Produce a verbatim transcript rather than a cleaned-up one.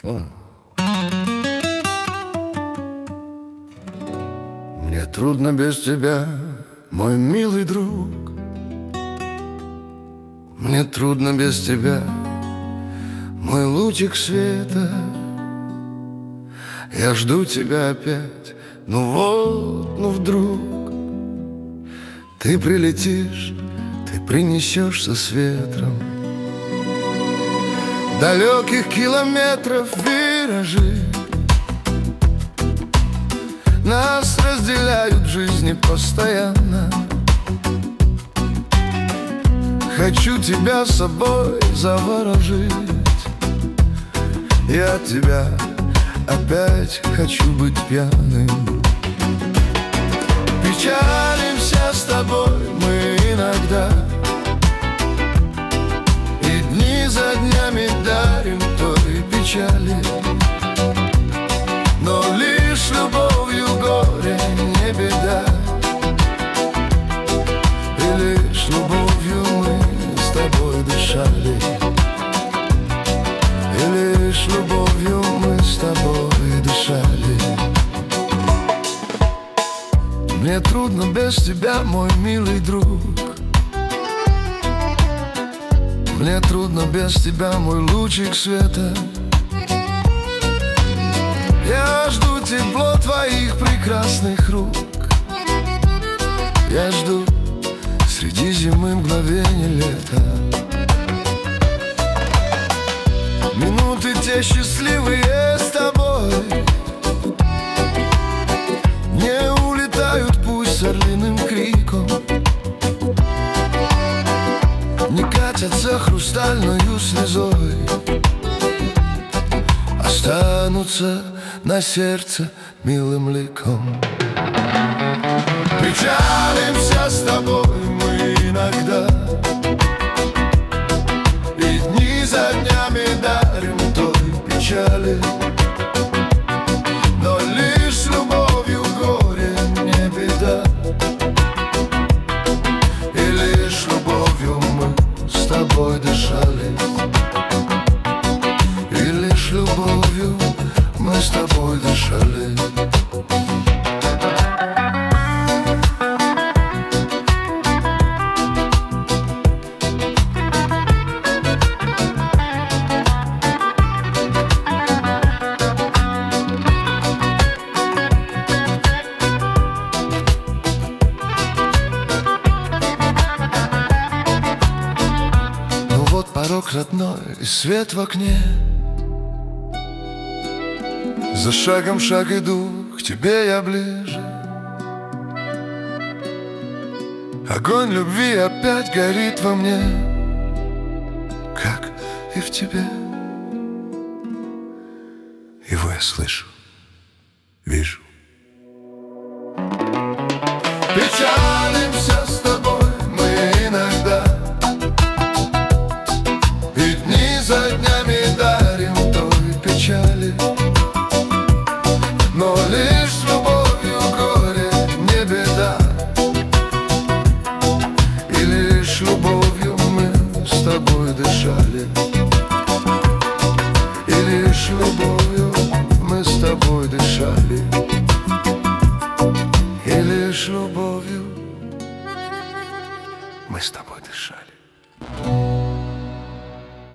О. Мне трудно без тебя, мой милый друг. Мне трудно без тебя, мой лучик света. Я жду тебя опять, ну вот, ну вдруг ты прилетишь, ты принесешься с ветром далеких километров виражи. Нас разделяют в жизни постоянно. Хочу тебя с собой заворожить. Я тебя опять хочу быть пьяным. Печалимся с тобой мы иногда, и дни за днями дарим той печали. Но лишь любовью горе не беда, и лишь любовью мы с тобой дышали, и лишь любовью мы с тобой дышали. Мне трудно без тебя, мой милый друг. Мне трудно без тебя, мой лучик света. Я жду тепло твоих прекрасных рук. Я жду среди зимы мгновения лета. Минуты те счастливые с тобой не улетают пусть с орлиным криком, не катятся хрустальною слезой, останутся на сердце милым ликом. Печалимся с тобой мы иногда, и дни за днями дарим той печали. Но лишь любовью горе не беда, и лишь любовью мы с тобой дышали, и лишь любовью мы с тобой дышали. Ну вот порог родной и свет в окне. За шагом шаг иду, к тебе я ближе. Огонь любви опять горит во мне, как и в тебе. Его я слышу, вижу. Печаль